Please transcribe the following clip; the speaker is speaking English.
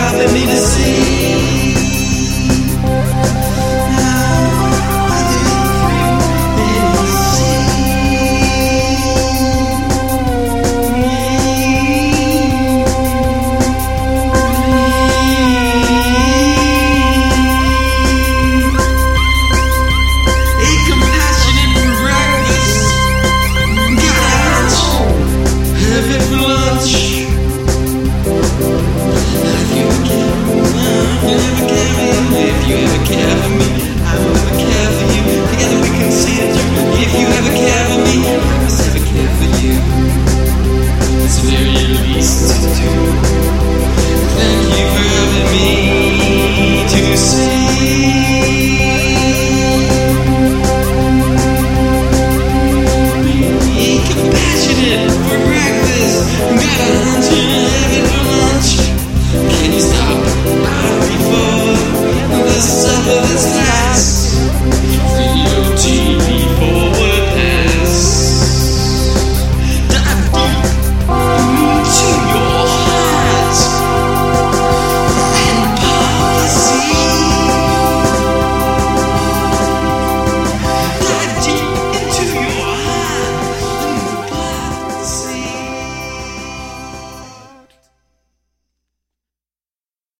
helping me to see. If you ever care for me, I will ever care for you. Together we can see it through. If you ever care for me, I must ever care for you. It's very least to do. Thank you for helping me to see. Be compassionate for breakfast. Got a hunch and have it for lunch. Can you stop before the supper that's